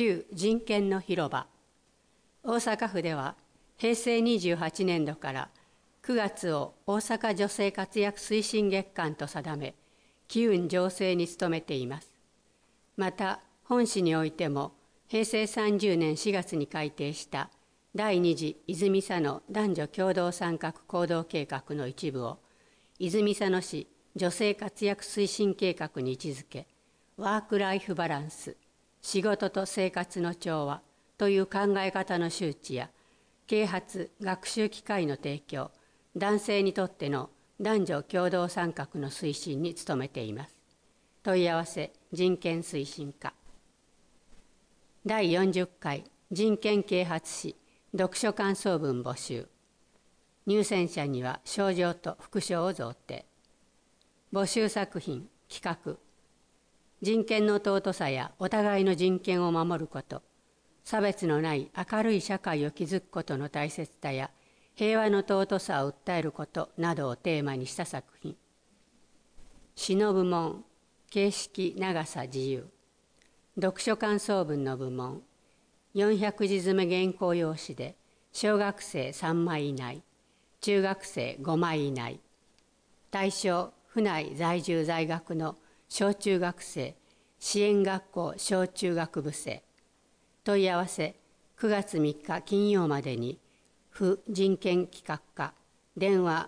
旧人権の広場。大阪府では平成28年度から9月を大阪女性活躍推進月間と定め、機運醸成に努めています。また本市においても平成30年4月に改定した第2次泉佐野男女共同参画行動計画の一部を泉佐野市女性活躍推進計画に位置づけ、ワークライフバランス、仕事と生活の調和という考え方の周知や、啓発・学習機会の提供、男性にとっての男女共同参画の推進に努めています。問い合わせ人権推進課。第40回人権啓発誌読書感想文募集。入選者には賞状と副賞を贈呈。募集作品企画。人権の尊さやお互いの人権を守ること、差別のない明るい社会を築くことの大切さや平和の尊さを訴えることなどをテーマにした作品。詩の部門、形式長さ自由。読書感想文の部門、400字詰め原稿用紙で小学生3枚以内、中学生5枚以内。対象、府内在住在学の小中学生、支援学校小中学部生。問い合わせ9月3日金曜までに、府人権企画課、電話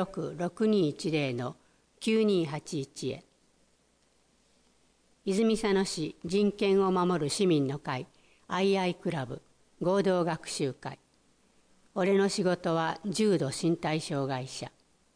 066210-9281へ。泉佐野市人権を守る市民の会、アイアイクラブ、合同学習会。俺の仕事は重度身体障害者。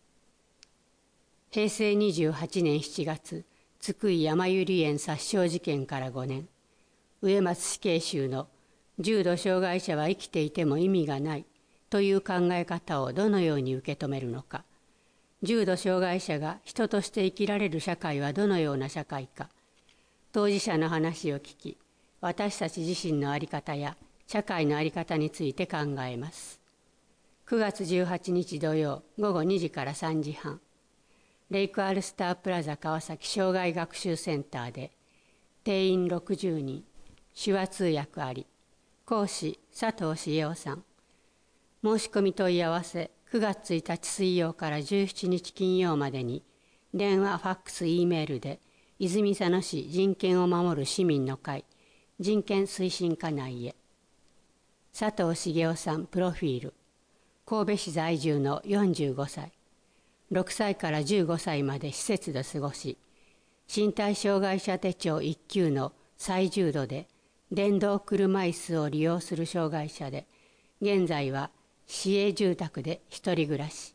平成28年7月、津久井やまゆり園殺傷事件から5年、植松死刑囚の重度障害者は生きていても意味がないという考え方をどのように受け止めるのか、重度障害者が人として生きられる社会はどのような社会か、当事者の話を聞き、私たち自身の在り方や社会の在り方について考えます。9月18日土曜午後2時から3時半、レイクアルスタープラザ川崎障害学習センターで、定員60人、手話通訳あり、講師佐藤茂雄さん。申し込み問い合わせ9月1日水曜から17日金曜までに、電話、ファックス、Eメールで、泉佐野市人権を守る市民の会、人権推進課内へ。佐藤茂雄さんプロフィール。神戸市在住の45歳。6歳から15歳まで施設で過ごし、身体障害者手帳1級の最重度で、電動車椅子を利用する障害者で、現在は市営住宅で一人暮らし。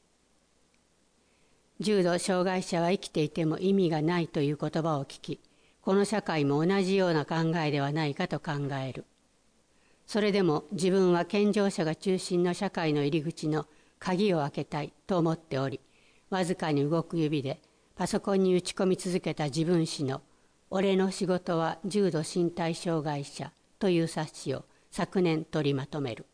重度障害者は生きていても意味がないという言葉を聞き、この社会も同じような考えではないかと考える。それでも自分は健常者が中心の社会の入り口の鍵を開けたいと思っており、わずかに動く指でパソコンに打ち込み続けた自分史の俺の仕事は重度身体障害者という冊子を昨年取りまとめる。